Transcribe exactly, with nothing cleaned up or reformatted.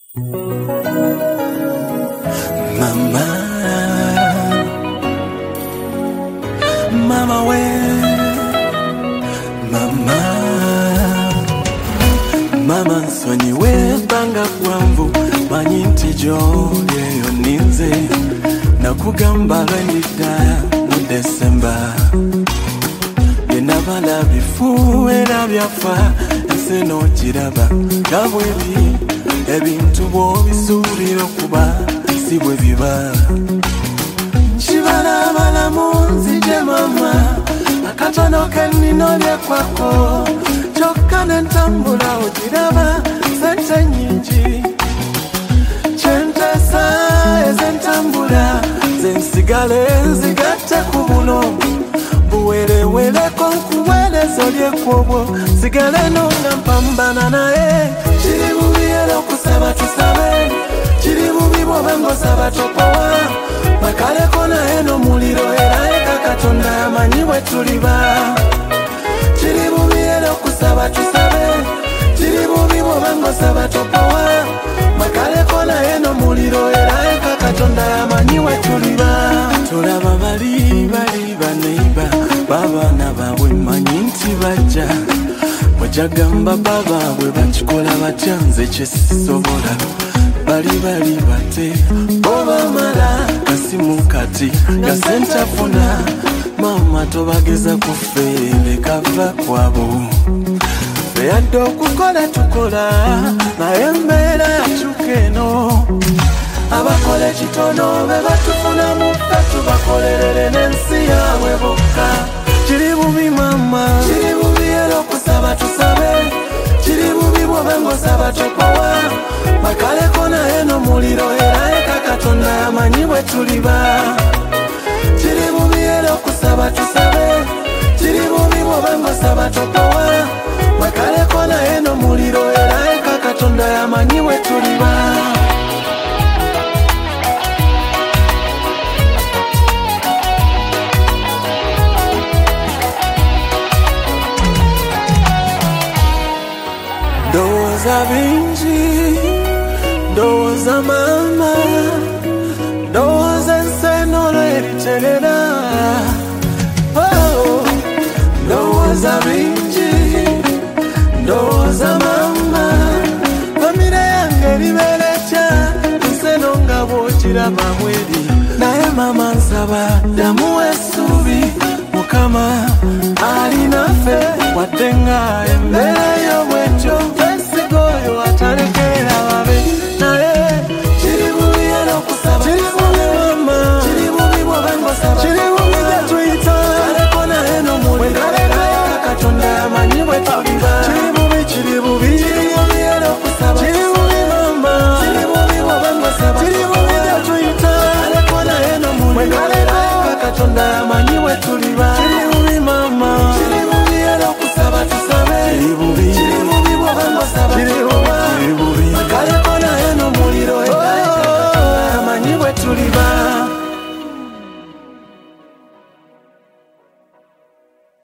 Mama, mama we, mama, mama nsonyiwe banga kwanvu manyi nti gy'olyeyo ninze nakugamba lwendidda mu Desemba byenabala bifuera byafa ensi n'ogiraba nga bwebi ebintu bw'obisuubira okuba si bwe biba kibalabalamu nzije mama akatono kennina olyekwako kyokka ne ntambula ogiraba sente nnyingi kyenteesa ez'entambula zensigale nzigatte ku buno buwerewereko nkuweereza olyekwobwo sigale nonga mpambana naye kiri bubi era okusaba tusabe kiri bubi bw'oba ng'osaba topowa bakaleko naye n'omuliro era eka Katonda amanyi bwe tuliba kiri bubi era okusaba tusabe kiri bubi bw'oba ng'osaba topowa bakaleko naye n'omuliro era eka Katonda amanyi bwe tuliba tulaba bali bali baneiba babaana baabwe manyi nti bajja bwejagamba babaabwe bakikola batya nze kyesisobola bali bali bate obamala kasimu kati gasentafuna mama tobageza kufeere kava kwabo beyadde okukola tukola naye embeera yakyuka eno abakola ekitono be batufunamu ffe tubakolerere n'ensi yaabwe bokka kiri bubi mama kiri bubi era okusaba tusabe kiri bubi bw'oba ng'osaba topowa bakaleko naye n'omuliro era eka Katonda amanyi bwe tuliba kiri bubi era okusaba tusabe kiri bubi bw'oba ng'osaba topowa bakaleko naye n'omuliro era eka Katonda amanyi bwe tuliba ndowooza bingi ndowooza mama ndowooza ensi eno olw'eriterera oh, ndowooza bingi ndowooza mama famire yange eribeera etya ensi eno nga bw'ogiraba bweri naye mama nsaba ddamu essuubi Mukama alinaffe wadde nga embeera y'obwetyo ensigo oyo atalekera babe naye kiri bubi era okusaba kiri bubi mama kiri bubi bw'oba ng'osaba kiri bubi gye tuyita aleko naye n'omuliro era Katonda amanyi bwe tuliba kiri bubi kiri bubi kiri bubi era okusaba kiri bubi mama kiri bubi bw'oba ng'osaba kiri bubi gye tuyita aleko naye n'omuliro era Katonda amanyi bwe tuliba kiri bubi mama kiri bubi era okusaba tusabe kiri bubi kiri bubi bw'oba ng'osaba kiri bubi